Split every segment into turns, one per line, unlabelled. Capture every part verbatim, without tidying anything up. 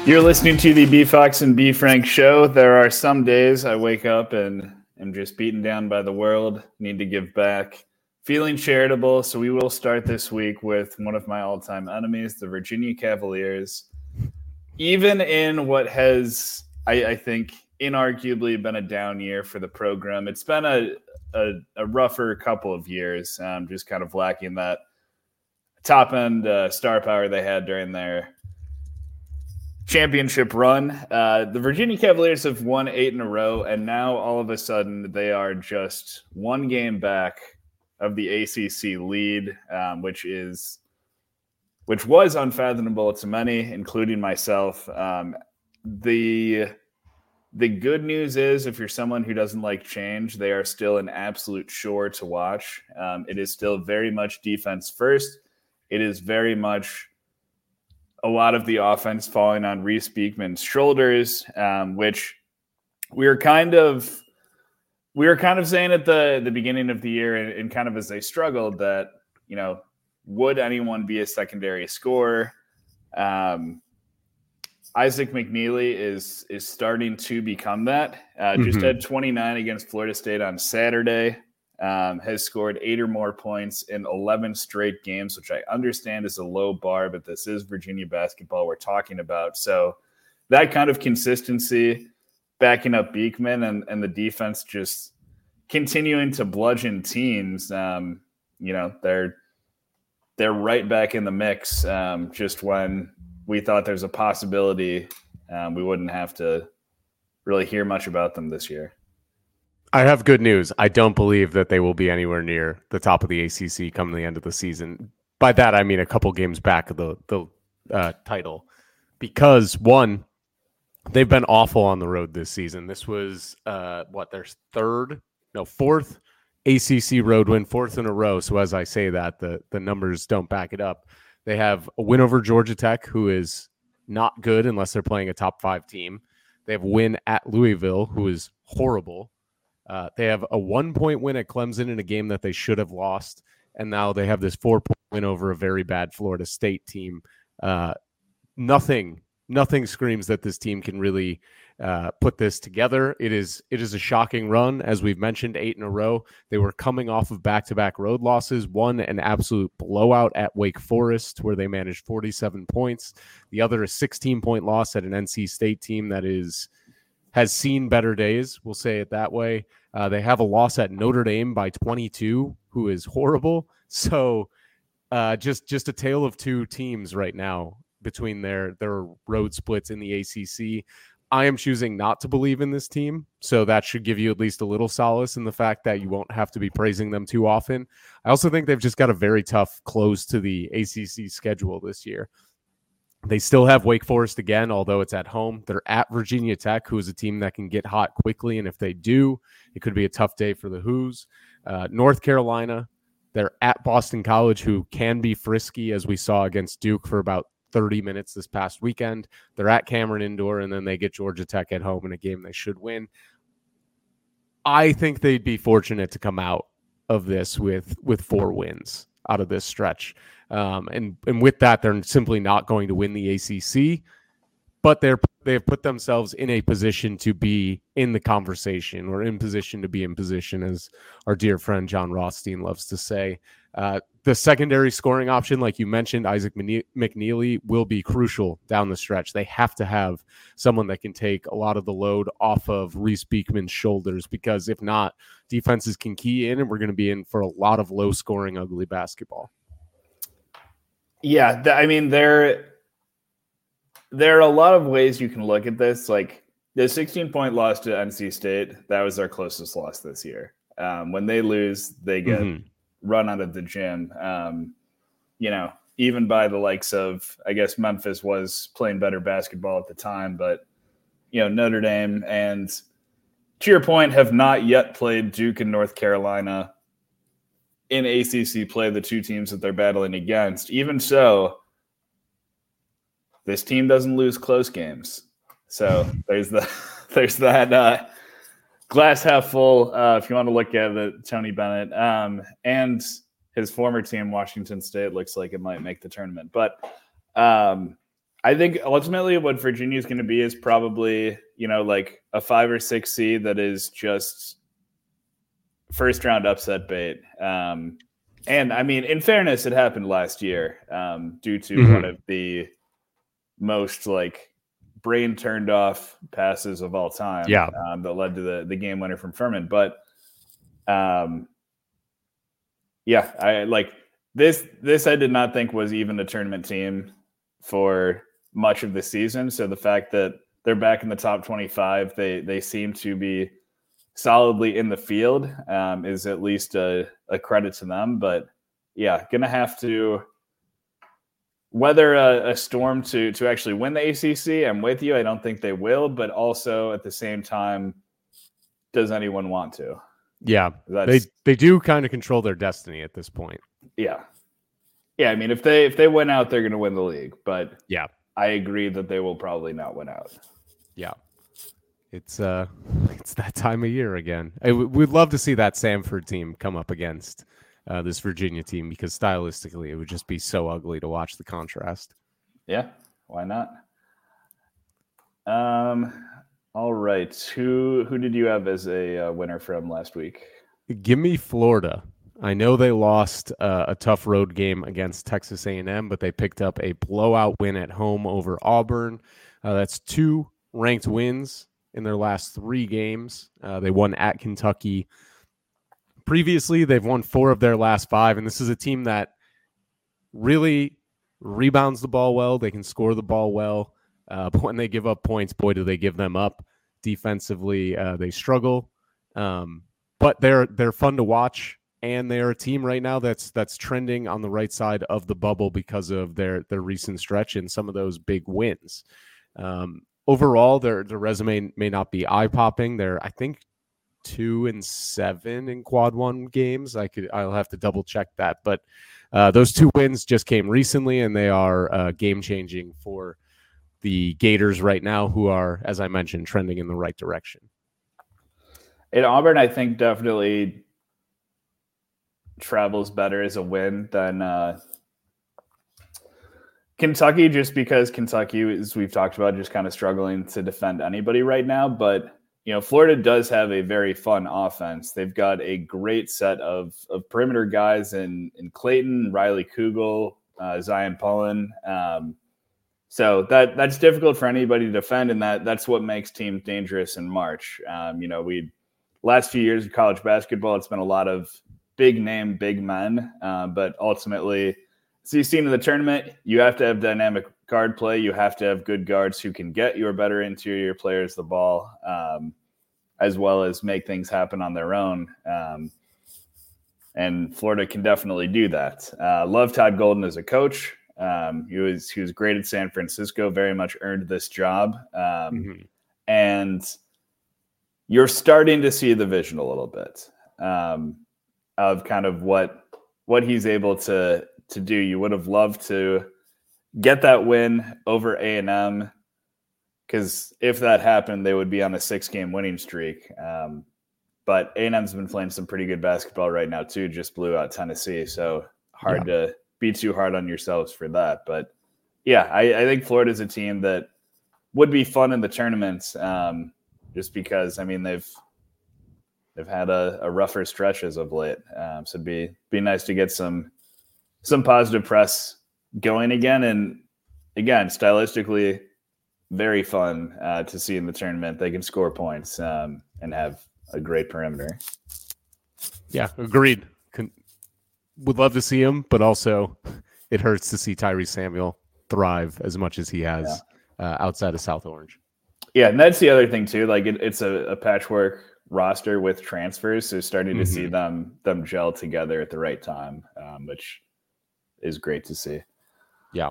You're listening to the B Fox and B Frank show. There are some days I wake up and am just beaten down by the world, need to give back, feeling charitable. So we will start this week with one of my all-time enemies, the Virginia Cavaliers. Even in what has, I, I think, inarguably been a down year for the program, it's been a, a, a rougher couple of years, um, just kind of lacking that top-end uh, star power they had during their championship run. Uh, the Virginia Cavaliers have won eight in a row, and now all of a sudden they are just one game back of the A C C lead, um, which is which was unfathomable to many, including myself. Um, the the good news is, if you're someone who doesn't like change, they are still an absolute chore to watch. Um, it is still very much defense first. It is very much a lot of the offense falling on Reese Beekman's shoulders, um, which we were kind of we were kind of saying at the, the beginning of the year, and, and kind of as they struggled, that, you know, would anyone be a secondary scorer? Um, Isaac McNeely is is starting to become that. Uh, mm-hmm. Just had twenty-nine against Florida State on Saturday. Um, has scored eight or more points in eleven straight games, which I understand is a low bar, but this is Virginia basketball we're talking about. So that kind of consistency, backing up Beekman, and, and the defense just continuing to bludgeon teams, um, you know, they're they're right back in the mix. Um, just when we thought there's a possibility, um, we wouldn't have to really hear much about them this year.
I have good news. I don't believe that they will be anywhere near the top of the A C C come the end of the season. By that, I mean a couple games back of the, the uh, title. Because, one, they've been awful on the road this season. This was, uh, what, their third, no, fourth A C C road win, fourth in a row. So as I say that, the, the numbers don't back it up. They have a win over Georgia Tech, who is not good unless they're playing a top five team. They have a win at Louisville, who is horrible. Uh, they have a one-point win at Clemson in a game that they should have lost, and now they have this four-point win over a very bad Florida State team. Uh, nothing, nothing screams that this team can really uh, put this together. It is, it is a shocking run, as we've mentioned, eight in a row. They were coming off of back-to-back road losses. One, an absolute blowout at Wake Forest, where they managed forty-seven points. The other, a sixteen-point loss at an N C State team that is has seen better days. We'll say it that way. Uh, they have a loss at Notre Dame by twenty-two, who is horrible. So uh, just just a tale of two teams right now between their, their road splits in the A C C. I am choosing not to believe in this team, so that should give you at least a little solace in the fact that you won't have to be praising them too often. I also think they've just got a very tough close to the A C C schedule this year. They still have Wake Forest again, although it's at home. They're at Virginia Tech, who is a team that can get hot quickly, and if they do, it could be a tough day for the Hoos. Uh, North Carolina, they're at Boston College, who can be frisky, as we saw against Duke for about thirty minutes this past weekend. They're at Cameron Indoor, and then they get Georgia Tech at home in a game they should win. I think they'd be fortunate to come out of this with, with four wins out of this stretch. Um, and, and with that, they're simply not going to win the A C C, but they're, they've put themselves in a position to be in the conversation, or in position to be in position, as our dear friend John Rothstein loves to say. Uh, the secondary scoring option, like you mentioned, Isaac McNeely, will be crucial down the stretch. They have to have someone that can take a lot of the load off of Reese Beekman's shoulders, because if not, defenses can key in, and we're going to be in for a lot of low-scoring, ugly basketball.
Yeah, th- I mean, there, there are a lot of ways you can look at this. Like the sixteen-point loss to N C State, that was their closest loss this year. Um, when they lose, they get mm-hmm. run out of the gym. Um, you know, even by the likes of, I guess Memphis was playing better basketball at the time, but, you know, Notre Dame and, to your point, have not yet played Duke and North Carolina in A C C play, the two teams that they're battling against. Even so, this team doesn't lose close games. So there's the there's that uh, glass half full, uh, if you want to look at it, Tony Bennett. Um, and his former team, Washington State, looks like it might make the tournament. But um, I think ultimately what Virginia is going to be is probably, you know, like a five or six seed that is just first round upset bait. Um, and I mean, in fairness, it happened last year um, due to mm-hmm. one of the most like brain turned off passes of all time.
Yeah.
Um, that led to the, the game winner from Furman. But um, yeah, I like this, this I did not think was even a tournament team for much of the season. So the fact that they're back in the top twenty-five, they they seem to be solidly in the field um, is at least a, a credit to them. But yeah, gonna have to weather a, a storm to to actually win the A C C. I'm with you. I don't think they will, but also at the same time, does anyone want to?
Yeah, That's, they they do kind of control their destiny at this point.
Yeah, yeah. I mean, if they if they win out, they're gonna win the league. But
yeah.
I agree that they will probably not win out.
Yeah, it's uh, it's that time of year again. I, we'd love to see that Samford team come up against uh, this Virginia team because stylistically, it would just be so ugly to watch the contrast.
Yeah, why not? Um, all right. Who who did you have as a uh, winner from last week?
Give me Florida. I know they lost uh, a tough road game against Texas A and M, but they picked up a blowout win at home over Auburn. Uh, that's two ranked wins in their last three games. Uh, they won at Kentucky. Previously, they've won four of their last five, and this is a team that really rebounds the ball well. They can score the ball well, uh, but when they give up points, boy, do they give them up. Defensively, uh, they struggle, um, but they're they're fun to watch. And they're a team right now that's that's trending on the right side of the bubble because of their their recent stretch and some of those big wins. Um, overall, their their resume may not be eye popping. They're I think two and seven in quad one games. I could I'll have to double check that, but uh, those two wins just came recently, and they are uh, game changing for the Gators right now, who are, as I mentioned, trending in the right direction.
In Auburn, I think definitely travels better as a win than uh, Kentucky, just because Kentucky, as we've talked about, just kind of struggling to defend anybody right now. But, you know, Florida does have a very fun offense. They've got a great set of of perimeter guys in, in Clayton, Riley Kugel, uh, Zion Pullen. Um, so that that's difficult for anybody to defend, and that that's what makes teams dangerous in March. Um, you know, we last few years of college basketball, it's been a lot of big name, big men. Uh, but ultimately, as you've seen in the tournament, you have to have dynamic guard play. You have to have good guards who can get your better interior players the ball, um, as well as make things happen on their own. Um, and Florida can definitely do that. Uh, love Todd Golden as a coach. Um, he was he was great at San Francisco, very much earned this job. Um, mm-hmm. And you're starting to see the vision a little bit. Um, of kind of what what he's able to to do. You would have loved to get that win over A and M, because if that happened, they would be on a six-game winning streak. Um, but A and M's been playing some pretty good basketball right now too. Just blew out Tennessee, so hard yeah. to be too hard on yourselves for that. But yeah, I, I think Florida's a team that would be fun in the tournament, um, just because I mean they've They've had a, a rougher stretch as of late, um, so it'd be be nice to get some some positive press going again. And again, stylistically, very fun uh, to see in the tournament. They can score points um, and have a great perimeter.
Yeah, agreed. Con- would love to see him, but also it hurts to see Tyrese Samuel thrive as much as he has yeah. uh, outside of South Orange.
Yeah, and that's the other thing too. Like it, it's a, a patchwork roster with transfers, so starting to mm-hmm. see them them gel together at the right time, um, which is great to see.
Yeah.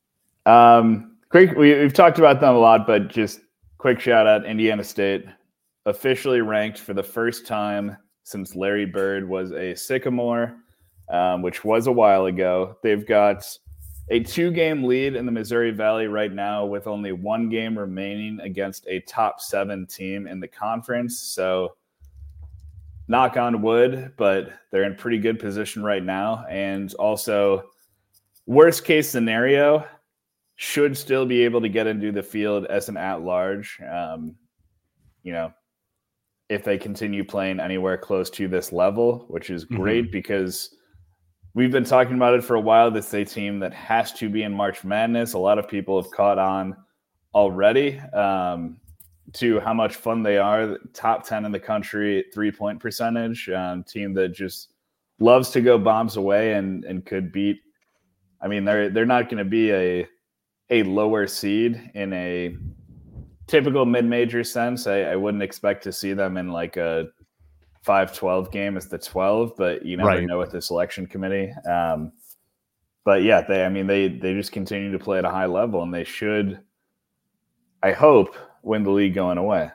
Um, quick, we, we've talked about them a lot, but just quick shout out: Indiana State officially ranked for the first time since Larry Bird was a Sycamore, um, which was a while ago. They've got a two-game lead in the Missouri Valley right now with only one game remaining against a top seven team in the conference. So knock on wood, but they're in pretty good position right now. And also, worst case scenario, should still be able to get into the field as an at-large. Um, you know, if they continue playing anywhere close to this level, which is great mm-hmm. because we've been talking about it for a while. This is a team that has to be in March Madness. A lot of people have caught on already um, to how much fun they are. Top ten in the country, three-point percentage. Um, team that just loves to go bombs away and and could beat. I mean, they're they're not going to be a a lower seed in a typical mid-major sense. I, I wouldn't expect to see them in like a five twelve game as the twelve, but you never right. know with the selection committee. Um, but yeah, they, I mean, they, they just continue to play at a high level, and they should, I hope, win the league going away.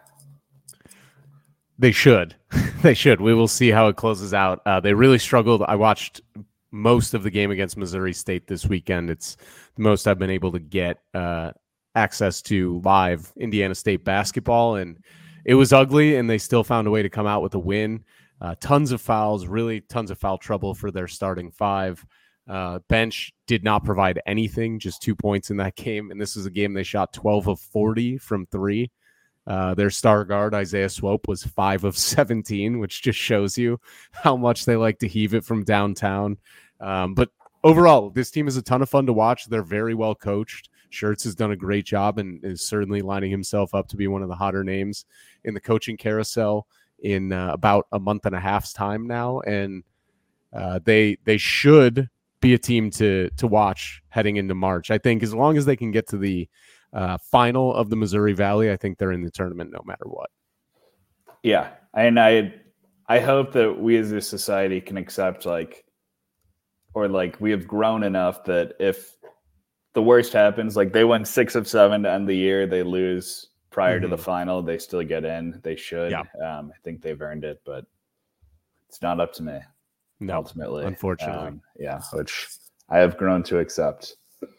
They should, they should. We will see how it closes out. Uh, they really struggled. I watched most of the game against Missouri State this weekend. It's the most I've been able to get uh, access to live Indiana State basketball, and it was ugly, and they still found a way to come out with a win. Uh, tons of fouls, really tons of foul trouble for their starting five. Uh, bench did not provide anything, just two points in that game. And this is a game they shot twelve of forty from three. Uh, their star guard, Isaiah Swope, was five of seventeen, which just shows you how much they like to heave it from downtown. Um, but overall, this team is a ton of fun to watch. They're very well coached. Schertz has done a great job and is certainly lining himself up to be one of the hotter names in the coaching carousel in uh, about a month and a half's time now. And uh, they they should be a team to to watch heading into March. I think as long as they can get to the uh, final of the Missouri Valley, I think they're in the tournament no matter what.
Yeah, and I I hope that we as a society can accept like, or like we have grown enough that if the worst happens, like they went six of seven to end the year, they lose prior mm-hmm. to the final, they still get in. They should. Yeah. Um, I think they've earned it, but it's not up to me.
No,
ultimately,
unfortunately.
Um, yeah, which I have grown to accept.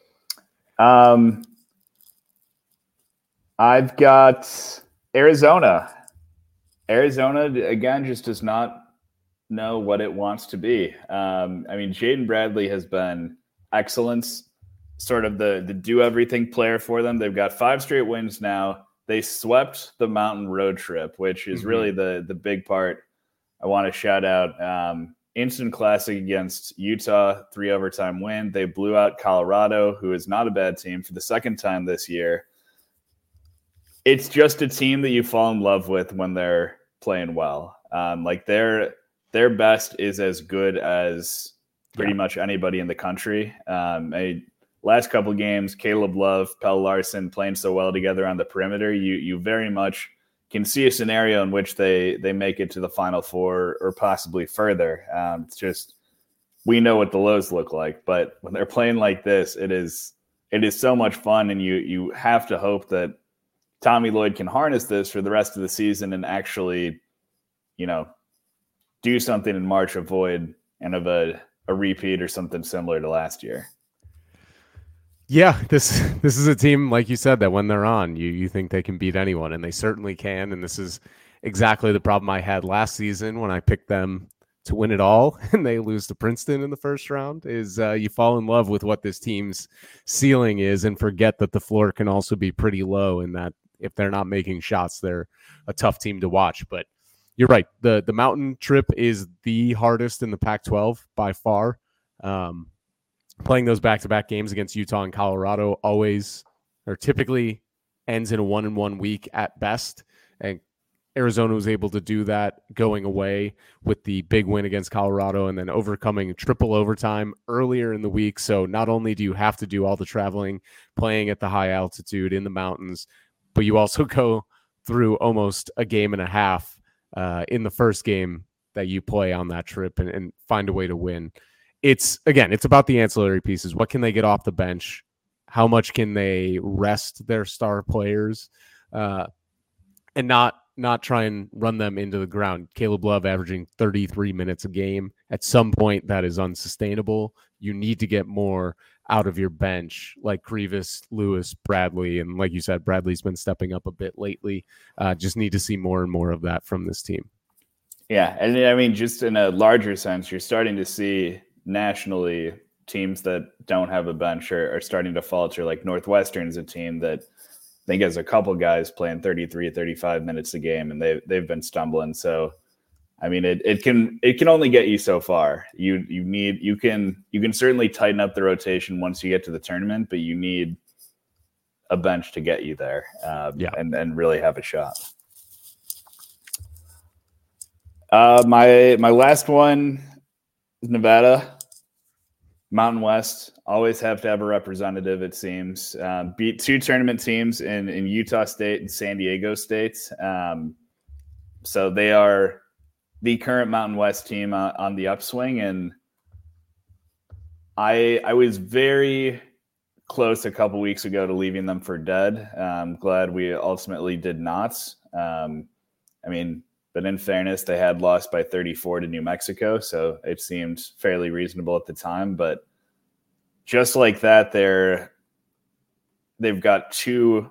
Um, I've got Arizona. Arizona, again, just does not know what it wants to be. Um, I mean, Jaden Bradley has been excellent, sort of the, the do-everything player for them. They've got five straight wins now. They swept the Mountain Road Trip, which is mm-hmm. really the, the big part I want to shout out. Um, instant classic against Utah, three overtime win. They blew out Colorado, who is not a bad team, for the second time this year. It's just a team that you fall in love with when they're playing well. Um, like their their best is as good as pretty yeah. much anybody in the country. Um, a, last couple of games, Caleb Love, Pell Larson playing so well together on the perimeter. You you very much can see a scenario in which they they make it to the Final Four or possibly further. Um, it's just we know what the lows look like, but when they're playing like this, it is it is so much fun, and you you have to hope that Tommy Lloyd can harness this for the rest of the season and actually, you know, do something in March, avoid and of a, a repeat or something similar to last year.
Yeah, this this is a team, like you said, that when they're on, you you think they can beat anyone, and they certainly can. And this is exactly the problem I had last season when I picked them to win it all, and they lose to Princeton in the first round. Is uh, you fall in love with what this team's ceiling is, and forget that the floor can also be pretty low, and that if they're not making shots, they're a tough team to watch. But you're right, the the Mountain Trip is the hardest in the Pac twelve by far. Um, Playing those back-to-back games against Utah and Colorado always or typically ends in a one-and-one week at best. And Arizona was able to do that going away with the big win against Colorado and then overcoming triple overtime earlier in the week. So not only do you have to do all the traveling, playing at the high altitude in the mountains, but you also go through almost a game and a half uh, in the first game that you play on that trip and, and find a way to win. It's, again, it's about the ancillary pieces. What can they get off the bench? How much can they rest their star players uh, and not not try and run them into the ground? Caleb Love averaging thirty-three minutes a game. At some point, that is unsustainable. You need to get more out of your bench, like Krivas, Lewis, Bradley. And like you said, Bradley's been stepping up a bit lately. Uh, just need to see more and more of that from this team.
Yeah, and I mean, just in a larger sense, you're starting to see nationally teams that don't have a bench are, are starting to falter. Like Northwestern's a team that I think has a couple guys playing thirty-three, thirty-five minutes a game, and they they've been stumbling. So, I mean, it it can it can only get you so far. You you need you can you can certainly tighten up the rotation once you get to the tournament, but you need a bench to get you there, um,
yeah.
and and really have a shot. Uh, my my last one is Nevada. Mountain West, always have to have a representative, it seems. Um, beat two tournament teams in, in Utah State and San Diego State. Um, so they are the current Mountain West team uh, on the upswing. And I I was very close a couple weeks ago to leaving them for dead. I'm glad we ultimately did not. Um, I mean, but in fairness, they had lost by thirty-four to New Mexico, so it seemed fairly reasonable at the time. But just like that, they're they've got two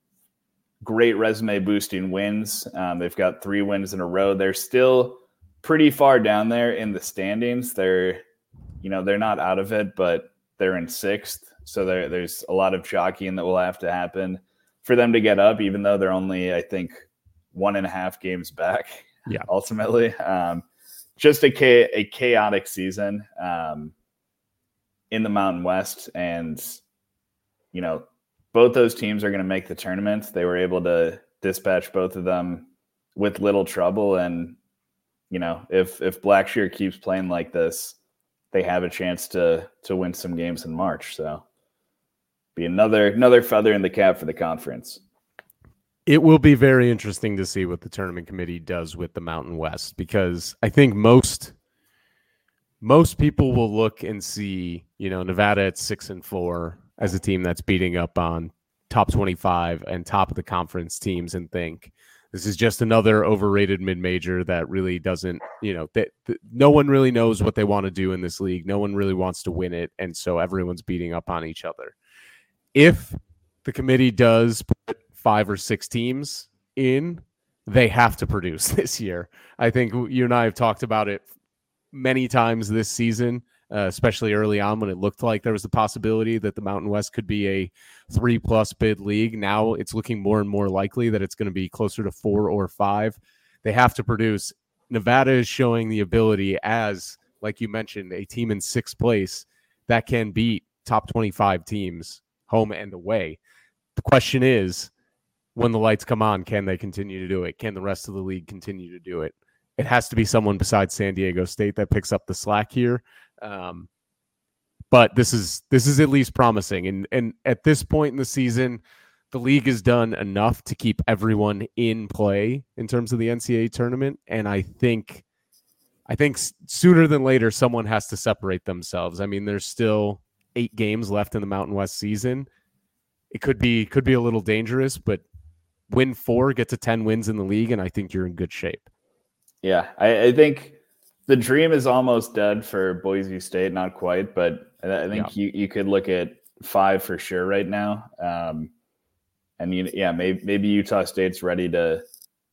great resume boosting wins. Um, they've got three wins in a row. They're still pretty far down there in the standings. They're, you know, they're not out of it, but they're in sixth. So there, there's a lot of jockeying that will have to happen for them to get up, even though they're only, I think, one and a half games back.
Yeah.
Ultimately, um, just a, cha- a chaotic season um, in the Mountain West. And, you know, both those teams are going to make the tournament. They were able to dispatch both of them with little trouble. And, you know, if, if Blackshear keeps playing like this, they have a chance to, to win some games in March. So be another, another feather in the cap for the conference.
It will be very interesting to see what the tournament committee does with the Mountain West, because I think most most people will look and see, you know, Nevada at six and four as a team that's beating up on top twenty-five and top of the conference teams and think this is just another overrated mid-major that really doesn't, you know, that, that no one really knows what they want to do in this league. No one really wants to win it, and so everyone's beating up on each other. If the committee does put five or six teams in, they have to produce this year. I think you and I have talked about it many times this season, uh, especially early on when it looked like there was the possibility that the Mountain West could be a three plus bid league. Now it's looking more and more likely that it's going to be closer to four or five. They have to produce. Nevada is showing the ability as, like you mentioned, a team in sixth place that can beat top twenty-five teams home and away. The question is, when the lights come on, can they continue to do it? Can the rest of the league continue to do it? It has to be someone besides San Diego State that picks up the slack here. Um, but this is this is at least promising. And and at this point in the season, the league has done enough to keep everyone in play in terms of the N C double A tournament. And I think I think sooner than later, someone has to separate themselves. I mean, there's still eight games left in the Mountain West season. It could be could be a little dangerous, but win four, get to ten wins in the league, and I think you're in good shape.
Yeah, I, I think the dream is almost dead for Boise State. Not quite, but I think yeah. you, you could look at five for sure right now. Um, and, you, yeah, maybe, maybe Utah State's ready to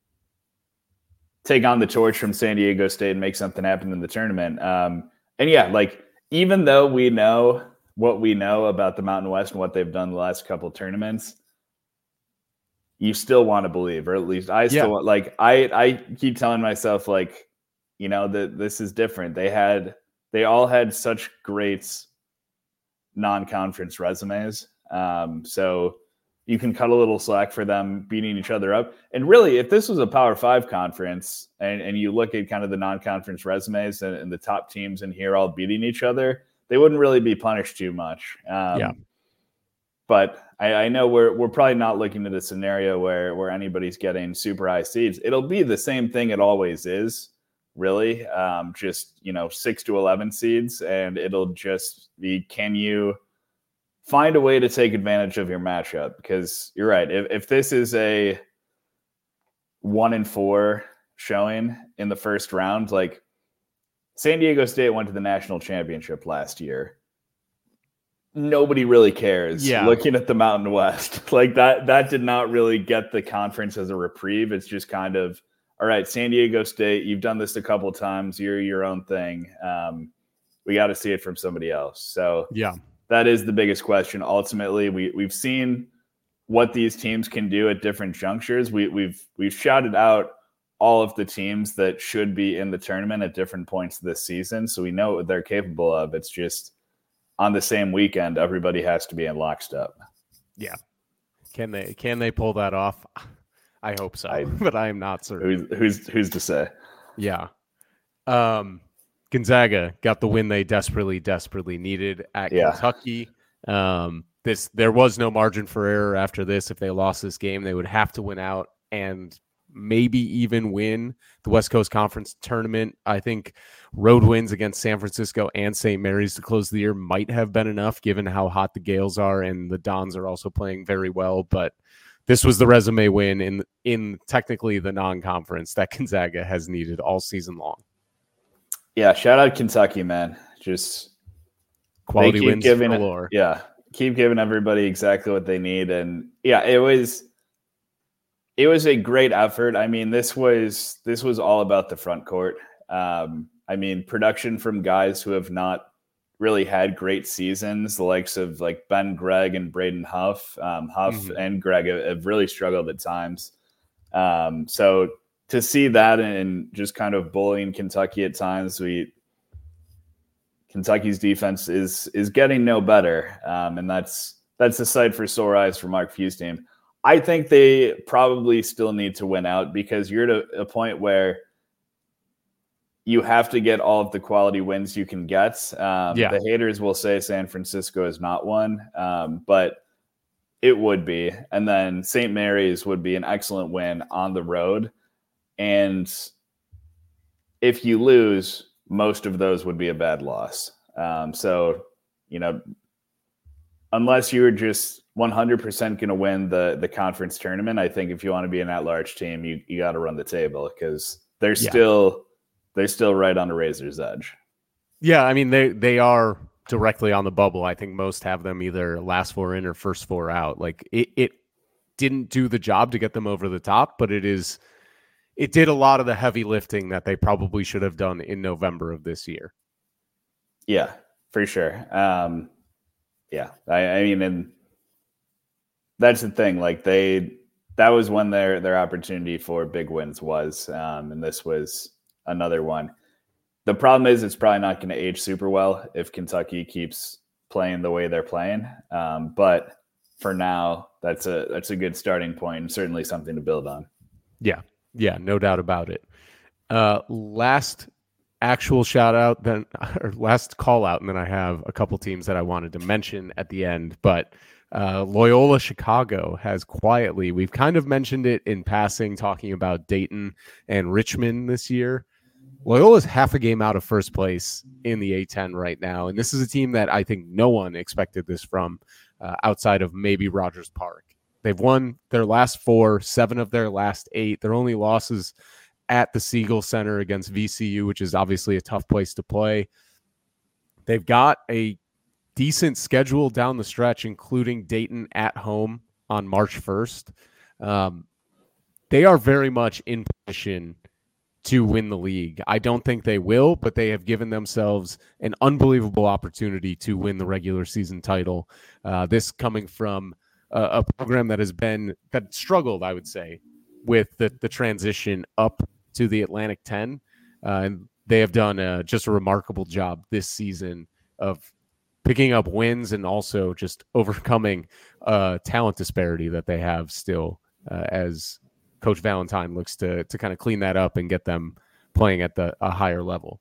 take on the torch from San Diego State and make something happen in the tournament. Um, and, yeah, like, even though we know what we know about the Mountain West and what they've done the last couple tournaments, you still want to believe, or at least I still yeah. want, like, I, I keep telling myself, like, you know, that this is different. They had, they all had such great non-conference resumes. Um, so you can cut a little slack for them beating each other up. And really, if this was a Power Five conference and, and you look at kind of the non-conference resumes and, and the top teams in here all beating each other, they wouldn't really be punished too much. Um, yeah. But I, I know we're we're probably not looking at a scenario where where anybody's getting super high seeds. It'll be the same thing it always is, really. Um, just, you know, six to eleven seeds, and it'll just be, can you find a way to take advantage of your matchup? Because you're right. If if this is a one and four showing in the first round, like San Diego State went to the national championship last year. Nobody really cares
yeah.
looking at the Mountain West. Like that, that did not really get the conference as a reprieve. It's just kind of, all right, San Diego State, you've done this a couple of times. You're your own thing. Um, we got to see it from somebody else. So
yeah,
that is the biggest question. Ultimately, we we've seen what these teams can do at different junctures. We, we've we've shouted out all of the teams that should be in the tournament at different points this season, so we know what they're capable of. It's just on the same weekend, everybody has to be in lockstep.
Yeah, can they can they pull that off? I hope so, I, but I am not certain.
Who's who's who's to say?
Yeah. Um, Gonzaga got the win they desperately, desperately needed at yeah. Kentucky. Um, this there was no margin for error after this. If they lost this game, they would have to win out and maybe even win the West Coast Conference tournament. I think road wins against San Francisco and Saint Mary's to close the year might have been enough, given how hot the Gales are, and the Dons are also playing very well. But this was the resume win in in technically the non-conference that Gonzaga has needed all season long.
Yeah, shout out Kentucky, man. Just
quality wins
giving
galore.
It, yeah, keep giving everybody exactly what they need, and yeah, it was it was a great effort. I mean, this was this was all about the front court. Um, I mean, production from guys who have not really had great seasons, the likes of like Ben Gregg and Braden Huff. Um, Huff mm-hmm. and Gregg have really struggled at times. Um, so to see that and just kind of bullying Kentucky at times, we Kentucky's defense is is getting no better, um, and that's that's a sight for sore eyes for Mark Few's team. I think they probably still need to win out because you're at a, a point where you have to get all of the quality wins you can get. Um, yeah. The haters will say San Francisco is not one, um, but it would be. And then Saint Mary's would be an excellent win on the road. And if you lose, most of those would be a bad loss. Um, so, you know, unless you're just one hundred percent going to win the, the conference tournament, I think if you want to be an at-large team, you, you got to run the table because they're yeah. still they're still right on the razor's edge.
Yeah, I mean, they, they are directly on the bubble. I think most have them either last four in or first four out. Like, it, it didn't do the job to get them over the top, but it is it did a lot of the heavy lifting that they probably should have done in November of this year.
Yeah, for sure. Um, yeah, I, I mean, and that's the thing. Like they, that was when their their opportunity for big wins was, um, and this was another one. The problem is, it's probably not going to age super well if Kentucky keeps playing the way they're playing. Um, but for now, that's a that's a good starting point and certainly something to build on.
Yeah, yeah, no doubt about it. Uh, last actual shout out, then or last call out, and then I have a couple teams that I wanted to mention at the end. But uh, Loyola Chicago has quietly, we've kind of mentioned it in passing, talking about Dayton and Richmond this year. Loyola is half a game out of first place in the A ten right now, and this is a team that I think no one expected this from, uh, outside of maybe Rogers Park. They've won their last four, seven of their last eight. Their only losses at the Siegel Center against V C U, which is obviously a tough place to play. They've got a decent schedule down the stretch, including Dayton at home on March first. Um, they are very much in position to win the league. I don't think they will, but they have given themselves an unbelievable opportunity to win the regular season title. Uh, this coming from a, a program that has been, that struggled, I would say, with the, the transition up to the Atlantic ten. Uh, and they have done uh, just a remarkable job this season of picking up wins and also just overcoming uh, talent disparity that they have still uh, as Coach Valentine looks to to kind of clean that up and get them playing at the a higher level.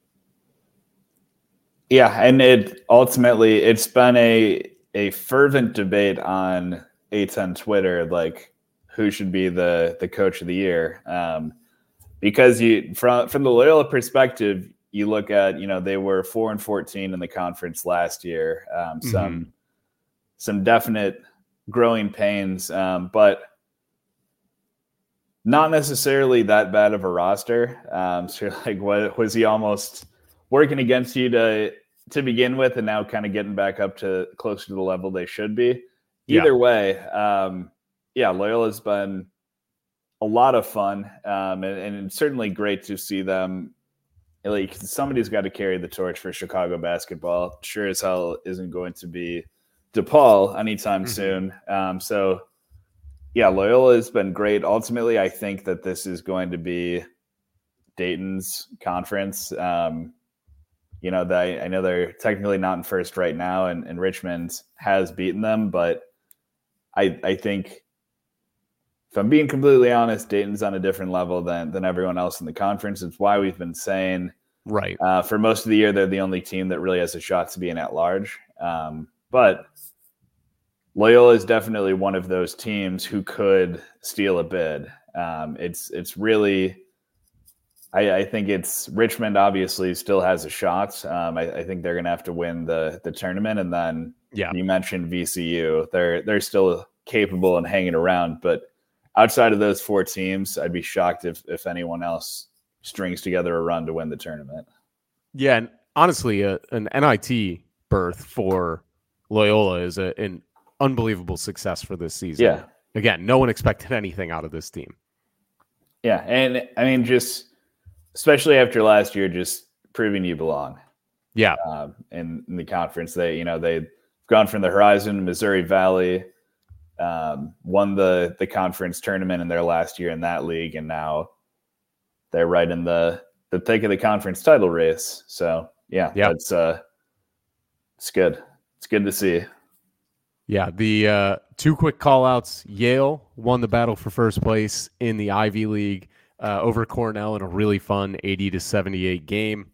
Yeah, and it ultimately it's been a a fervent debate on A ten Twitter, like who should be the the coach of the year. Um, because you from from the Loyola perspective, you look at, you know, they were four and fourteen in the conference last year. Um, some mm-hmm. some definite growing pains, um, but not necessarily that bad of a roster. Um, so like, what was he almost working against you to to begin with, and now kind of getting back up to closer to the level they should be? Either yeah. way, um, yeah, Loyola's been a lot of fun, um, and, and it's certainly great to see them like somebody's got to carry the torch for Chicago basketball. Sure as hell isn't going to be DePaul anytime mm-hmm. soon. Um, so, yeah, Loyola has been great. Ultimately, I think that this is going to be Dayton's conference. Um, you know, they, I know they're technically not in first right now, and, and Richmond has beaten them, but I, I think, if I'm being completely honest, Dayton's on a different level than than everyone else in the conference. It's why we've been saying,
right,
uh, for most of the year, they're the only team that really has a shot to be an at-large. Um, but Loyola is definitely one of those teams who could steal a bid. Um, it's it's really, I, I think it's Richmond obviously still has a shot. Um, I, I think they're going to have to win the the tournament, and then
yeah.
you mentioned V C U. They're they're still capable and hanging around, but outside of those four teams, I'd be shocked if if anyone else strings together a run to win the tournament.
Yeah, and honestly, uh, an N I T berth for Loyola is a, an unbelievable success for this season.
Yeah.
Again, no one expected anything out of this team.
Yeah, and I mean, just especially after last year, just proving you belong.
Yeah.
Um, in, in the conference, they you know they've gone from the Horizon, Missouri Valley. Um, won the the conference tournament in their last year in that league, and now they're right in the the thick of the conference title race. So yeah,
yep.
that's uh, it's good. It's good to see.
Yeah, the uh, two quick call outs. Yale won the battle for first place in the Ivy League uh, over Cornell in a really fun eighty to seventy-eight game.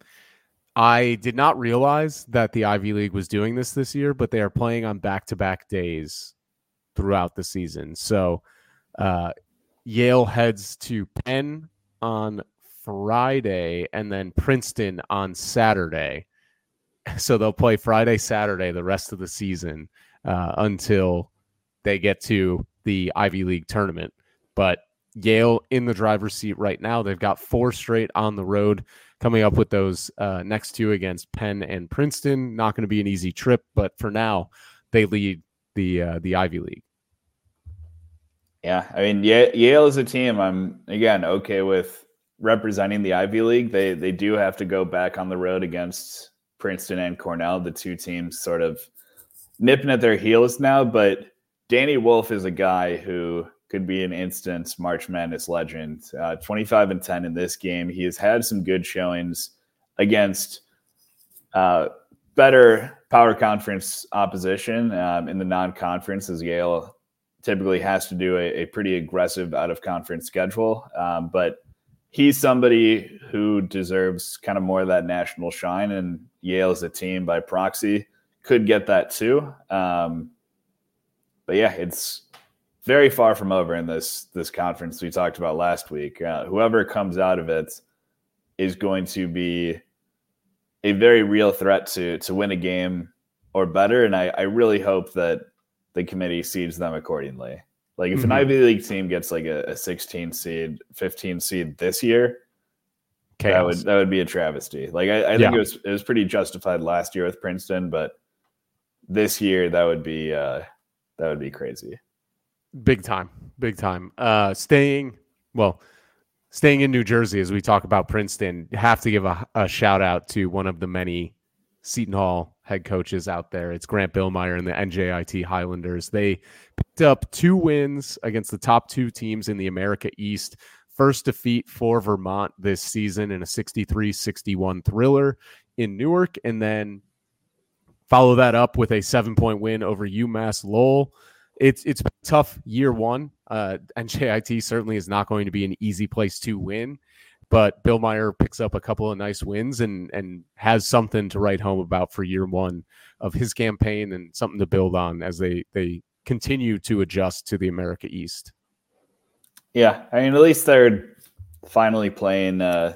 I did not realize that the Ivy League was doing this this year, but they are playing on back-to-back days throughout the season. So uh, Yale heads to Penn on Friday and then Princeton on Saturday. So they'll play Friday, Saturday, the rest of the season uh, until they get to the Ivy League tournament. But Yale in the driver's seat right now. They've got four straight on the road coming up with those uh, next two against Penn and Princeton. Not going to be an easy trip, but for now, they lead the uh, the Ivy League.
Yeah, I mean, Yale is a team I'm, again, okay with representing the Ivy League. They they do have to go back on the road against Princeton and Cornell, the two teams sort of nipping at their heels now. But Danny Wolf is a guy who could be an instant March Madness legend. Uh, twenty-five and ten in this game. He has had some good showings against uh, better power conference opposition um, in the non-conference, as Yale typically has to do a, a pretty aggressive out-of-conference schedule. Um, but he's somebody who deserves kind of more of that national shine, and Yale as a team by proxy could get that too. Um, but yeah, it's very far from over in this this conference we talked about last week. Uh, whoever comes out of it is going to be a very real threat to to win a game or better, and I, I really hope that the committee seeds them accordingly. Like if mm-hmm. an Ivy League team gets like a, a sixteen seed, fifteen seed this year, Chaos. that would that would be a travesty. Like I, I think yeah. it was it was pretty justified last year with Princeton, but this year that would be uh, that would be crazy.
Big time, big time. Uh, staying, well, staying in New Jersey as we talk about Princeton, have to give a, a shout out to one of the many Seton Hall head coaches out there. It's Grant Billmeyer and the N J I T Highlanders. They picked up two wins against the top two teams in the America East. First defeat for Vermont this season in a sixty-three sixty-one thriller in Newark, and then follow that up with a seven-point win over UMass Lowell. It's it's been a tough year one. Uh, N J I T certainly is not going to be an easy place to win, but Billmeyer picks up a couple of nice wins and and has something to write home about for year one of his campaign and something to build on as they they continue to adjust to the America East.
Yeah, I mean, at least they're finally playing uh,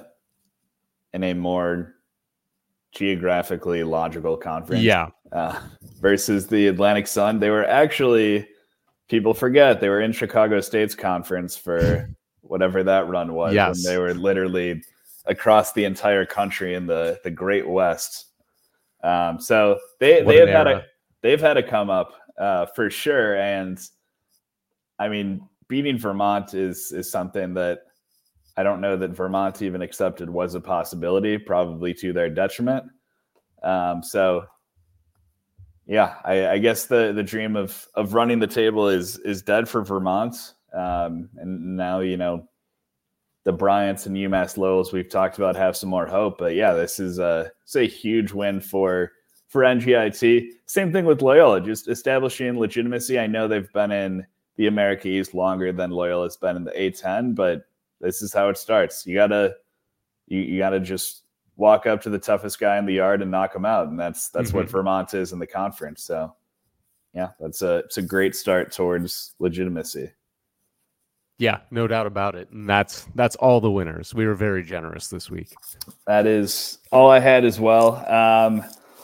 in a more geographically logical conference.
Yeah.
Uh, versus the Atlantic Sun. They were actually, people forget, they were in Chicago State's conference for whatever that run was.
Yes.
When they were literally across the entire country in the, the Great West. Um, so they, they have had a, they've had a come up uh, for sure. And I mean, beating Vermont is, is something that I don't know that Vermont even accepted was a possibility, probably to their detriment. Um, so, yeah, I, I guess the the dream of of running the table is is dead for Vermont. Um, and now, you know, the Bryants and UMass Lowells we've talked about have some more hope. But yeah, this is a, it's a huge win for for N G I T. Same thing with Loyola, just establishing legitimacy. I know they've been in the America East longer than Loyola's been in the A ten, but this is how it starts. You gotta you, you gotta just walk up to the toughest guy in the yard and knock him out, and that's that's mm-hmm. what Vermont is in the conference. So yeah, that's a it's a great start towards legitimacy.
Yeah, no doubt about it. And that's that's all the winners. We were very generous this week.
That is all I had as well. Um,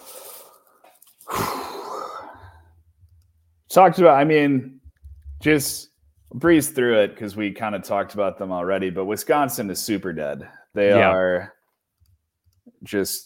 talked about, I mean, just breeze through it because we kind of talked about them already, but Wisconsin is super dead. They yeah. are just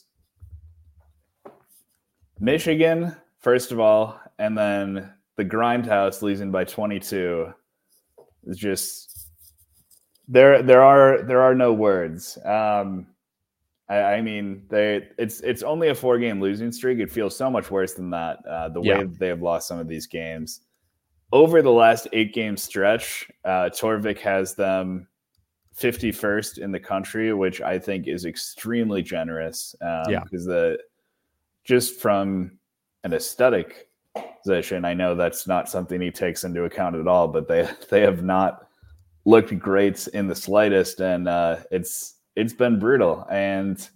Michigan, first of all, and then the Grindhouse losing by twenty-two. It's just there. There are there are no words. Um, I, I mean, they it's it's only a four game losing streak. It feels so much worse than that. Uh, the yeah. way that they have lost some of these games over the last eight game stretch, uh, Torvik has them fifty-first in the country, which I think is extremely generous. Um,
yeah,
because the just from an aesthetic position, I know that's not something he takes into account at all, but they they have not looked great in the slightest, and uh, it's it's been brutal. And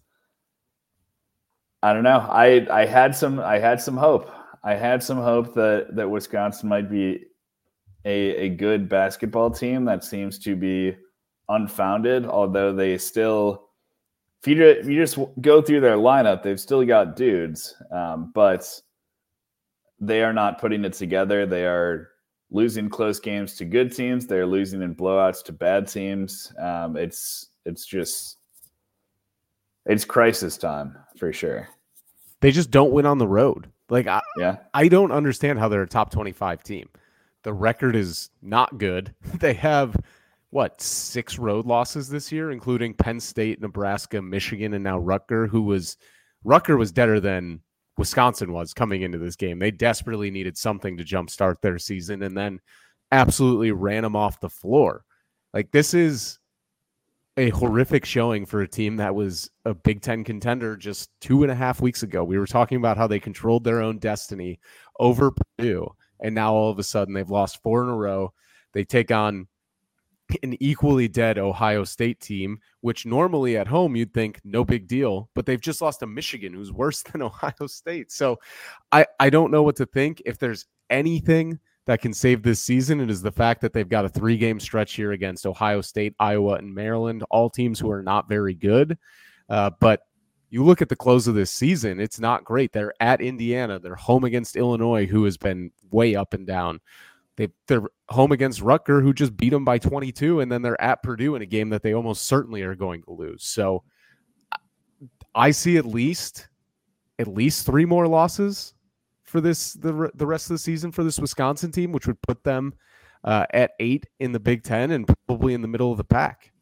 I don't know. I I had some I had some hope. I had some hope that that Wisconsin might be a a good basketball team. That seems to be unfounded, although they still. If you, if you just go through their lineup, they've still got dudes, um, but they are not putting it together. They are losing close games to good teams. They're losing in blowouts to bad teams. Um, it's it's just it's crisis time for sure.
They just don't win on the road. Like I,
yeah,
I don't understand how they're a top twenty-five team. The record is not good. They have what six road losses this year, including Penn State, Nebraska, Michigan, and now Rutgers. Who was Rutgers was deader than Wisconsin was coming into this game. They desperately needed something to jumpstart their season, and then absolutely ran them off the floor. Like, this is a horrific showing for a team that was a Big Ten contender just two and a half weeks ago. We were talking about how they controlled their own destiny over Purdue, and now all of a sudden they've lost four in a row. They take on an equally dead Ohio State team, which normally at home you'd think no big deal, but they've just lost to Michigan, who's worse than Ohio State. So I, I don't know what to think. If there's anything that can save this season, it is the fact that they've got a three-game stretch here against Ohio State, Iowa, and Maryland, all teams who are not very good. Uh, but you look at the close of this season, it's not great. They're at Indiana. They're home against Illinois, who has been way up and down. They, they're home against Rutgers, who just beat them by twenty-two, and then they're at Purdue in a game that they almost certainly are going to lose. So I see at least at least three more losses for this the the rest of the season for this Wisconsin team, which would put them uh, at eight in the Big Ten and probably in the middle of the pack.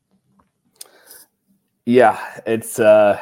Yeah, it's uh,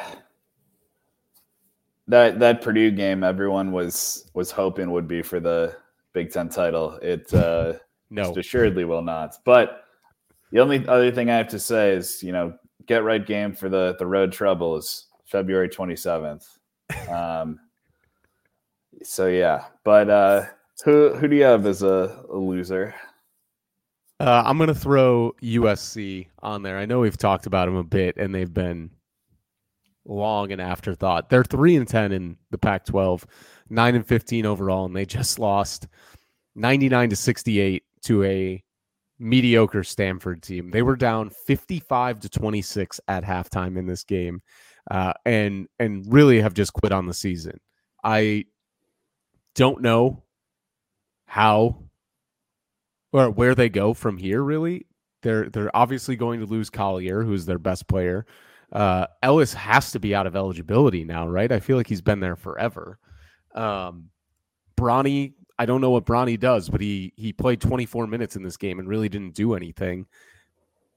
that that Purdue game. Everyone was was hoping would be for the Big Ten title. It uh,
no,
assuredly will not. But the only other thing I have to say is, you know, get right game for the the road troubles, February twenty-seventh. Um, so yeah, but uh, who who do you have as a, a loser?
Uh, I'm gonna throw U S C on there. I know we've talked about them a bit, and they've been long an afterthought. They're three and ten in the Pac twelve. nine and fifteen overall, and they just lost ninety-nine to sixty-eight to a mediocre Stanford team. They were down fifty-five to twenty-six at halftime in this game, uh, and and really have just quit on the season. I don't know how or where they go from here, really. They're they're obviously going to lose Collier, who's their best player. Uh, Ellis has to be out of eligibility now, right? I feel like he's been there forever. Um, Bronny, I don't know what Bronny does, but he he played twenty-four minutes in this game and really didn't do anything.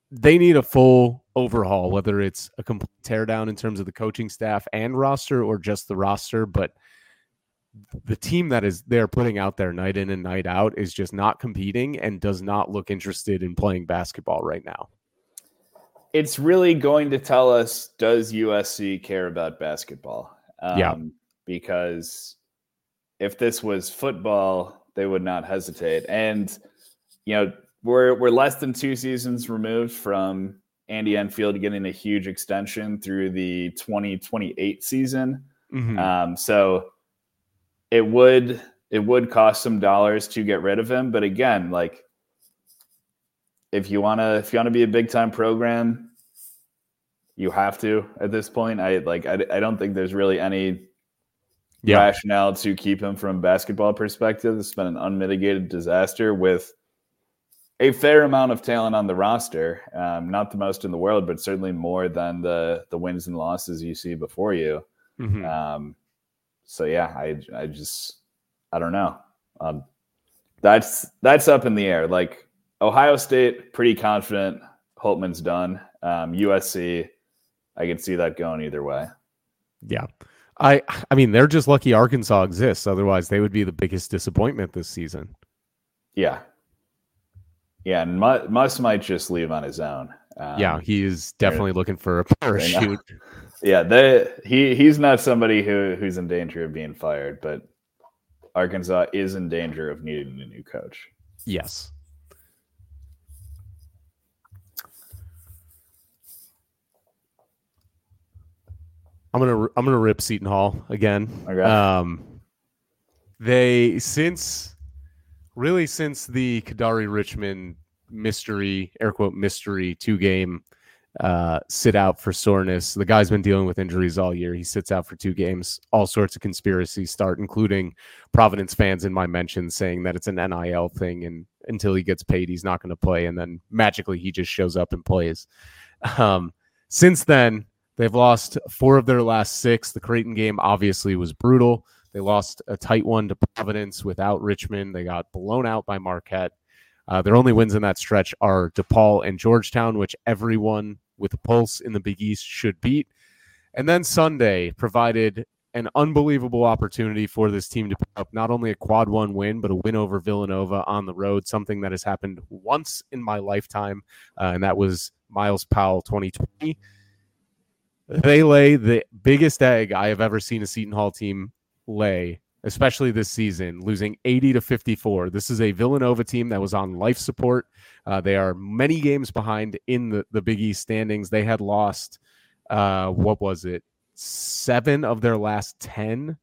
they need a full overhaul, whether it's a complete teardown in terms of the coaching staff and roster or just the roster. But the team that is they're putting out there night in and night out is just not competing and does not look interested in playing basketball right now.
It's really going to tell us, does U S C care about basketball? Um,
yeah.
Because if this was football, they would not hesitate. And, you know, we're we're less than two seasons removed from Andy Enfield getting a huge extension through the twenty twenty-eight season.
Mm-hmm.
Um, so it would it would cost some dollars to get rid of him. But again, like, if you want to if you want to be a big time program, you have to at this point. I like I, I don't think there's really any yeah. rationale to keep him from a basketball perspective. It's been an unmitigated disaster with a fair amount of talent on the roster. Um, not the most in the world, but certainly more than the the wins and losses you see before you.
Mm-hmm.
Um, so yeah, I I just I don't know. Um, that's that's up in the air. Like, Ohio State, pretty confident Holtman's done. Um, U S C, I could see that going either way.
Yeah. I I mean, they're just lucky Arkansas exists. Otherwise, they would be the biggest disappointment this season.
Yeah. Yeah, and Muss might just leave on his own. Um,
yeah, he is definitely looking for a parachute.
Yeah, they, he he's not somebody who who's in danger of being fired, but Arkansas is in danger of needing a new coach.
Yes. I'm gonna I'm gonna rip Seton Hall again.
Okay.
Um, they since really since the Kadari Richmond mystery, air quote mystery two game uh, sit out for soreness. The guy's been dealing with injuries all year. He sits out for two games. All sorts of conspiracies start, including Providence fans in my mentions saying that it's an N I L thing, and until he gets paid, he's not going to play. And then magically he just shows up and plays. Um, since then, they've lost four of their last six. The Creighton game obviously was brutal. They lost a tight one to Providence without Richmond. They got blown out by Marquette. Uh, their only wins in that stretch are DePaul and Georgetown, which everyone with a pulse in the Big East should beat. And then Sunday provided an unbelievable opportunity for this team to pick up not only a quad one win, but a win over Villanova on the road, something that has happened once in my lifetime, uh, and that was Miles Powell twenty twenty. They lay the biggest egg I have ever seen a Seton Hall team lay, especially this season, losing eighty to fifty-four. This is a Villanova team that was on life support. Uh, they are many games behind in the, the Big East standings. They had lost, uh, what was it, seven of their last ten,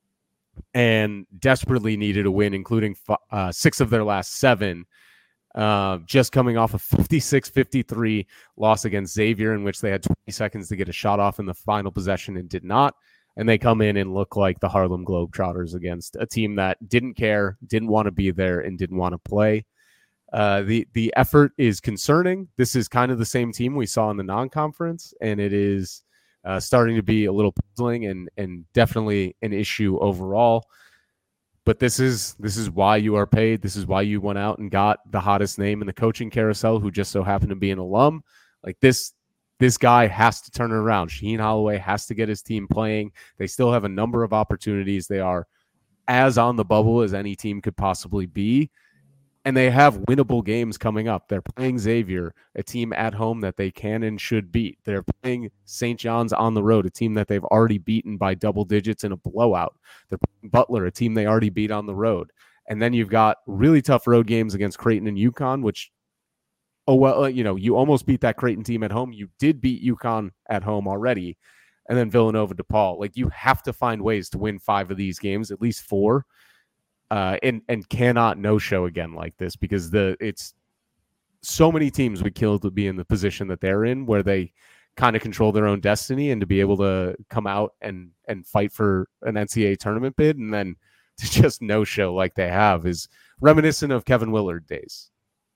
and desperately needed a win, including uh, six of their last seven. Uh, just coming off a fifty-six fifty-three loss against Xavier, in which they had twenty seconds to get a shot off in the final possession and did not. And they come in and look like the Harlem Globetrotters against a team that didn't care, didn't want to be there, and didn't want to play. Uh, the the effort is concerning. This is kind of the same team we saw in the non-conference, and it is uh, starting to be a little puzzling and and definitely an issue overall. But this is this is why you are paid. This is why you went out and got the hottest name in the coaching carousel, who just so happened to be an alum. Like this, this guy has to turn it around. Shaheen Holloway has to get his team playing. They still have a number of opportunities. They are as on the bubble as any team could possibly be. And they have winnable games coming up. They're playing Xavier, a team at home that they can and should beat. They're playing Saint John's on the road, a team that they've already beaten by double digits in a blowout. They're playing Butler, a team they already beat on the road. And then you've got really tough road games against Creighton and UConn, which, oh, well, you know, you almost beat that Creighton team at home. You did beat UConn at home already. And then Villanova, DePaul. Like, you have to find ways to win five of these games, at least four. Uh, and and cannot no-show again like this, because the it's so many teams would kill to be in the position that they're in, where they kind of control their own destiny, and to be able to come out and and fight for an N C double A tournament bid, and then to just no-show like they have is reminiscent of Kevin Willard days.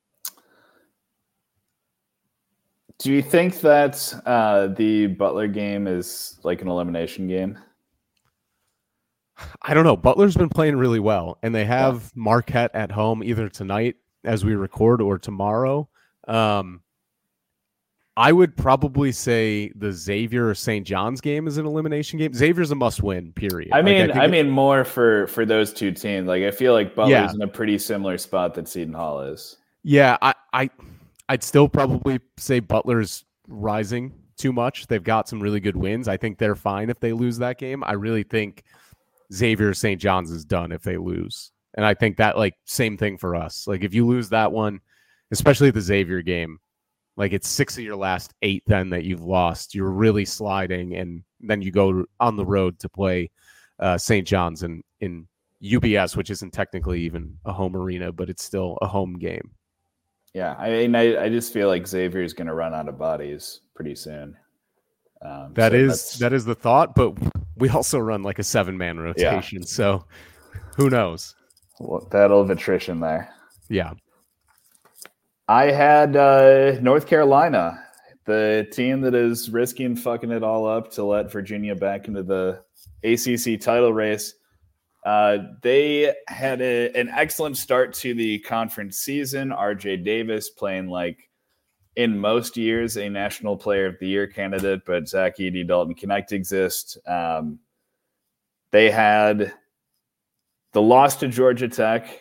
Do you think that uh, the Butler game is like an elimination game?
I don't know. Butler's been playing really well, and they have yeah. Marquette at home either tonight as we record or tomorrow. Um, I would probably say the Xavier or Saint John's game is an elimination game. Xavier's a must-win. Period.
I mean,
like, I,
I mean more for for those two teams. Like I feel like Butler's
yeah.
in a pretty similar spot that Seton Hall is.
Yeah, I, I, I'd still probably say Butler's rising too much. They've got some really good wins. I think they're fine if they lose that game. I really think Xavier Saint John's is done if they lose. And I think that, like, same thing for us. Like, if you lose that one, especially the Xavier game, like, it's six of your last eight then that you've lost. You're really sliding, and then you go on the road to play uh, Saint John's in, in U B S, which isn't technically even a home arena, but it's still a home game.
Yeah, I mean, I, I just feel like Xavier is going to run out of bodies pretty soon. Um,
that
so
is that is the thought, but we also run like a seven-man rotation, yeah. So who knows?
Well, battle of attrition there.
Yeah.
I had uh, North Carolina, the team that is risking fucking it all up to let Virginia back into the A C C title race. Uh, they had a, an excellent start to the conference season. R J Davis playing like in most years a National Player of the Year candidate, but Zach Edey, Dalton Knecht exist. Um, they had the loss to Georgia Tech.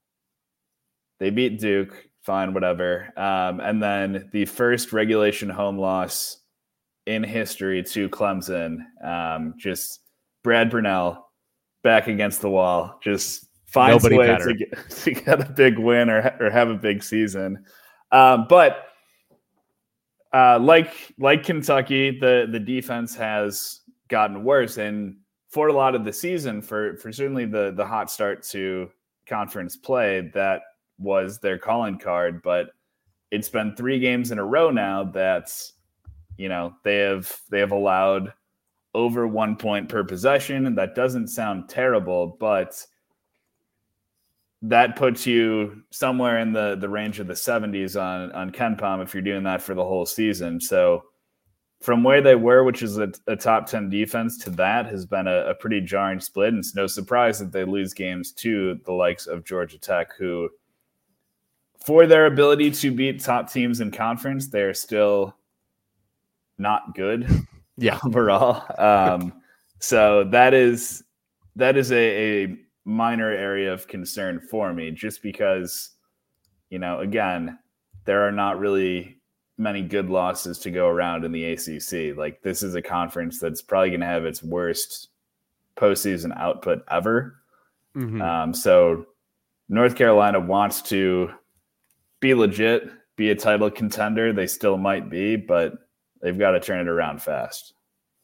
They beat Duke. Fine, whatever. Um, and then the first regulation home loss in history to Clemson. Um, just Brad Brunell back against the wall. Just finds a way to get, to get a big win or, or have a big season. Um, but uh, like like Kentucky, the, the defense has gotten worse. And for a lot of the season, for, for certainly the, the hot start to conference play, that was their calling card, but it's been three games in a row now that's, you know, they have they have allowed over one point per possession, and that doesn't sound terrible, but that puts you somewhere in the the range of the seventies on on KenPom if you're doing that for the whole season. So from where they were, which is a, a top ten defense, to that has been a, a pretty jarring split, and it's no surprise that they lose games to the likes of Georgia Tech, who, for their ability to beat top teams in conference, they're still not good.
Yeah,
overall. Um, so that is that is a, a minor area of concern for me, just because, you know, again, there are not really many good losses to go around in the A C C. Like, this is a conference that's probably going to have its worst postseason output ever. Mm-hmm. Um, so North Carolina wants to be legit, be a title contender. They still might be, but they've got to turn it around fast.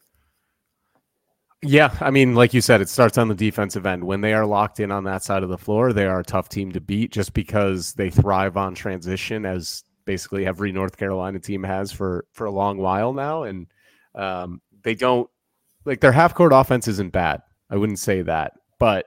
Yeah, I mean, like you said, it starts on the defensive end. When they are locked in on that side of the floor, they are a tough team to beat just because they thrive on transition, as basically every North Carolina team has for, for a long while now. And um, they don't, like, their half-court offense isn't bad. I wouldn't say that. But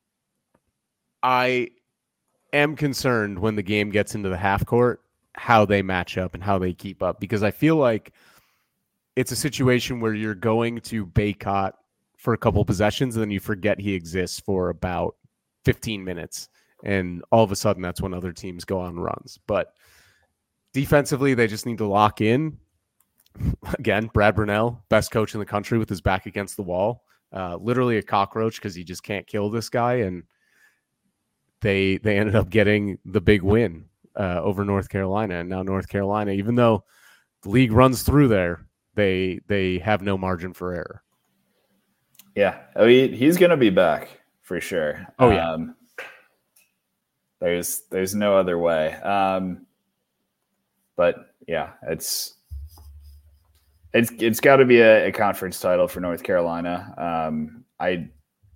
I am concerned when the game gets into the half-court, how they match up and how they keep up, because I feel like it's a situation where you're going to Bacot for a couple possessions and then you forget he exists for about fifteen minutes. And all of a sudden that's when other teams go on runs. But defensively, they just need to lock in. Again, Brad Brunell, best coach in the country with his back against the wall. Uh, literally a cockroach because he just can't kill this guy. And they they ended up getting the big win uh, over North Carolina. And now North Carolina, even though the league runs through there, they they have no margin for error.
Yeah, I mean, he's going to be back for sure.
Oh, yeah.
Um, there's there's no other way. Um, but, yeah, it's it's it's got to be a, a conference title for North Carolina. Um, I,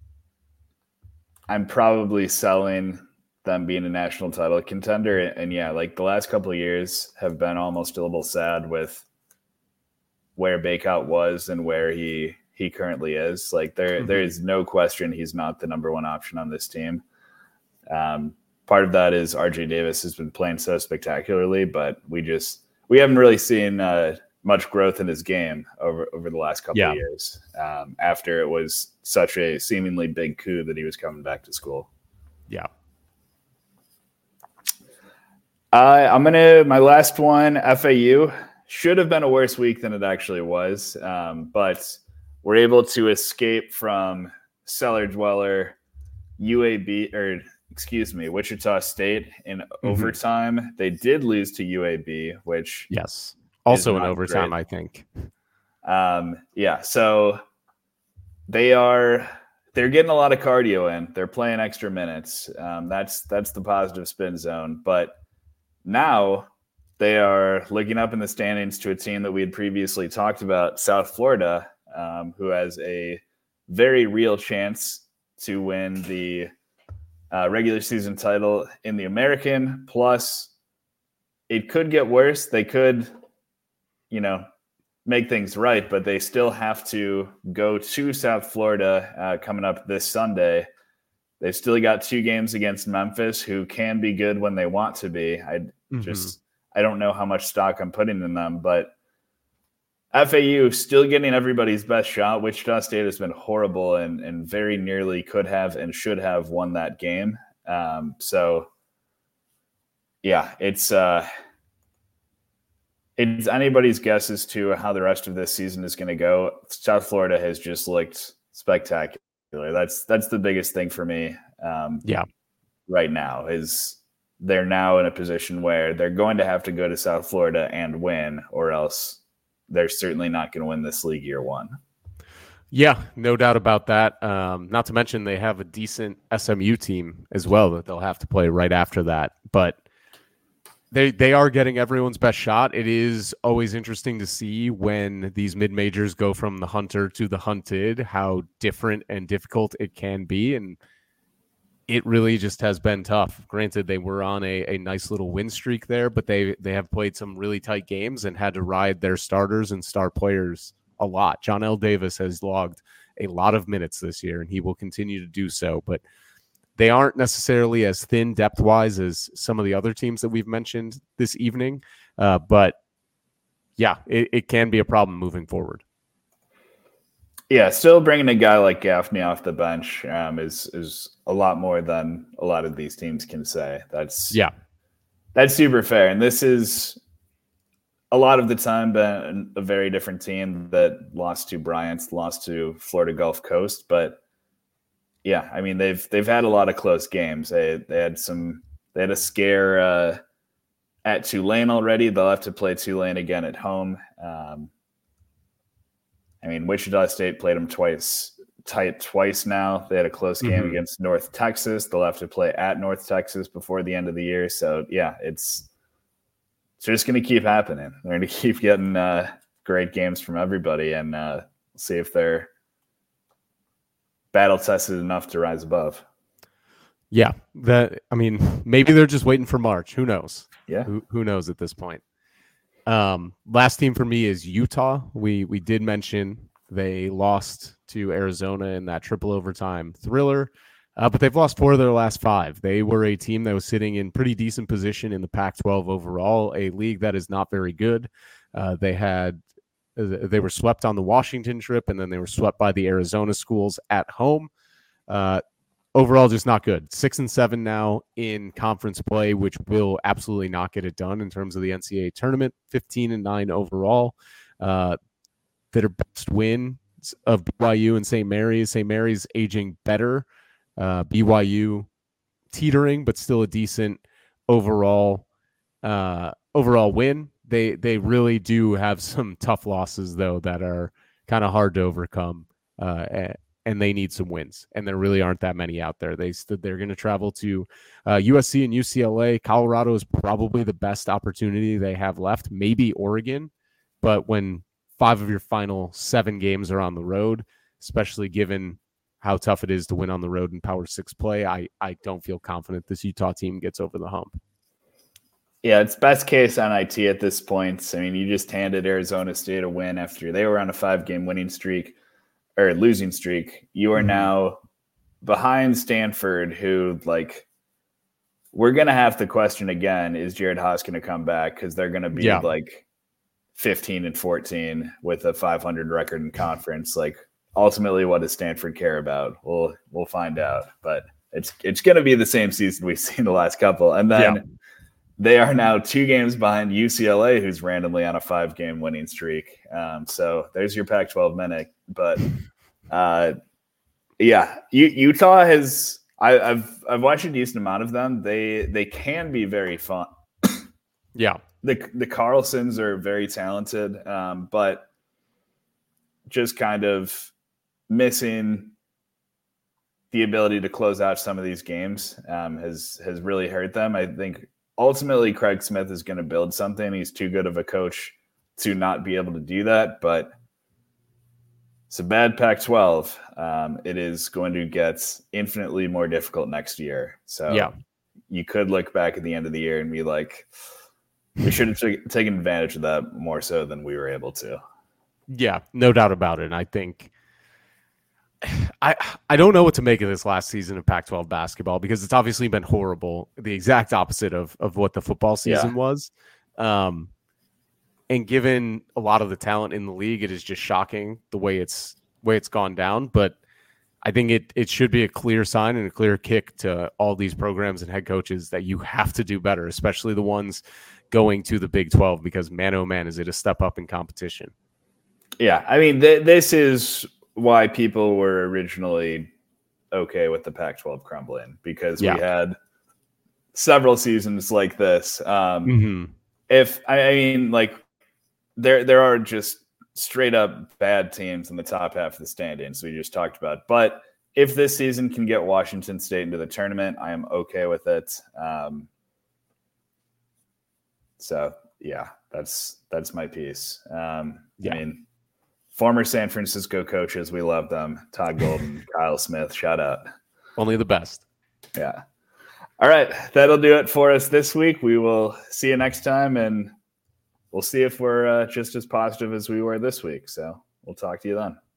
I'm probably selling them being a national title contender. And, and, yeah, like the last couple of years have been almost a little sad with where Bacot was and where he – he currently is. Like there, mm-hmm. there is no question he's not the number one option on this team. Um, part of that is R J Davis has been playing so spectacularly, but we just we haven't really seen uh, much growth in his game over over the last couple
yeah.
of years. Um, after it was such a seemingly big coup that he was coming back to school.
Yeah.
Uh, I'm gonna my last one. F A U should have been a worse week than it actually was. Um, but we're able to escape from cellar dweller U A B or excuse me, Wichita State in mm-hmm. overtime. They did lose to U A B, which
yes, also in overtime, great. I think.
Um, yeah, so they are they're getting a lot of cardio in. They're playing extra minutes. Um, that's that's the positive spin zone. But now they are looking up in the standings to a team that we had previously talked about, South Florida, um, who has a very real chance to win the uh, regular season title in the American. Plus, it could get worse. They could, you know, make things right, but they still have to go to South Florida uh, coming up this Sunday. They've still got two games against Memphis, who can be good when they want to be. I mm-hmm. just I don't know how much stock I'm putting in them, but F A U still getting everybody's best shot. Wichita State has been horrible and, and very nearly could have and should have won that game. Um, so, yeah, it's uh, it's anybody's guess as to how the rest of this season is going to go. South Florida has just looked spectacular. That's that's the biggest thing for me. Um,
yeah,
right now is they're now in a position where they're going to have to go to South Florida and win, or else they're certainly not going to win this league year one.
Yeah, no doubt about that. Um, not to mention they have a decent S M U team as well that they'll have to play right after that. But they they are getting everyone's best shot. It is always interesting to see when these mid-majors go from the hunter to the hunted, how different and difficult it can be. And it really just has been tough. Granted, they were on a, a nice little win streak there, but they they have played some really tight games and had to ride their starters and star players a lot. John L. Davis has logged a lot of minutes this year, and he will continue to do so. But they aren't necessarily as thin depth-wise as some of the other teams that we've mentioned this evening. Uh, but, yeah, it, it can be a problem moving forward.
Yeah, still bringing a guy like Gaffney off the bench um, is is a lot more than a lot of these teams can say. That's
yeah,
that's super fair. And this is a lot of the time been a very different team that lost to Bryant, lost to Florida Gulf Coast. But yeah, I mean they've they've had a lot of close games. They they had some they had a scare uh, at Tulane already. They'll have to play Tulane again at home. Um, I mean, Wichita State played them twice, tight twice now. They had a close game mm-hmm. against North Texas. They'll have to play at North Texas before the end of the year. So, yeah, it's, it's just going to keep happening. They're going to keep getting uh, great games from everybody, and uh, see if they're battle-tested enough to rise above.
Yeah, that. I mean, maybe they're just waiting for March. Who knows?
Yeah.
Who, who knows at this point? Um, last team for me is Utah. We we did mention they lost to Arizona in that triple overtime thriller, uh, but they've lost four of their last five. They were a team that was sitting in pretty decent position in the Pac twelve overall, a league that is not very good. Uh, they had they were swept on the Washington trip, and then they were swept by the Arizona schools at home. Uh, Overall, just not good. Six and seven now in conference play, which will absolutely not get it done in terms of the N C double A tournament. Fifteen and nine overall. Uh, their best win of B Y U and Saint Mary's. Saint Mary's aging better. Uh, B Y U teetering, but still a decent overall uh, overall win. They they really do have some tough losses though that are kind of hard to overcome. Uh, And they need some wins, and there really aren't that many out there. They stood, they're going to travel to uh, U S C and U C L A. Colorado is probably the best opportunity they have left, maybe Oregon. But when five of your final seven games are on the road, especially given how tough it is to win on the road in Power Six play, I, I don't feel confident this Utah team gets over the hump.
Yeah, it's best case on I T at this point. I mean, you just handed Arizona State a win after they were on a five-game winning streak. Or losing streak. You are now behind Stanford, who, like, we're going to have to question again, is Jared Haas going to come back? Because they're going to be yeah. like fifteen and fourteen with a five hundred record in conference. Like, ultimately, what does Stanford care about? We'll we'll find out. But it's it's going to be the same season we've seen the last couple. And then yeah. they are now two games behind U C L A, who's randomly on a five-game winning streak. Um, so there's your Pac twelve minute. But uh, yeah, U- Utah has. I, I've I've watched a decent amount of them. They they can be very fun.
Yeah,
the the Carlsons are very talented, um, but just kind of missing the ability to close out some of these games um, has has really hurt them. I think ultimately Craig Smith is going to build something. He's too good of a coach to not be able to do that, but it's a bad Pac twelve. Um, it is going to get infinitely more difficult next year. So
yeah,
you could look back at the end of the year and be like, we should have t- taken advantage of that more so than we were able to.
Yeah, no doubt about it. And I think I I don't know what to make of this last season of Pac twelve basketball because it's obviously been horrible, the exact opposite of of what the football season yeah. was. Um, and given a lot of the talent in the league, it is just shocking the way it's way it's gone down. But I think it it should be a clear sign and a clear kick to all these programs and head coaches that you have to do better, especially the ones going to the Big twelve, because man, oh man, is it a step up in competition.
Yeah, I mean, th- this is why people were originally okay with the Pac twelve crumbling, because yeah. we had several seasons like this. Um,
mm-hmm.
If I, I mean, like there there are just straight up bad teams in the top half of the standings we just talked about. But if this season can get Washington State into the tournament, I am okay with it. Um, so yeah, that's that's my piece. Um, yeah. I mean, former San Francisco coaches, we love them. Todd Golden, Kyle Smith, shout out.
Only the best.
Yeah. All right, that'll do it for us this week. We will see you next time, and we'll see if we're uh, just as positive as we were this week. So we'll talk to you then.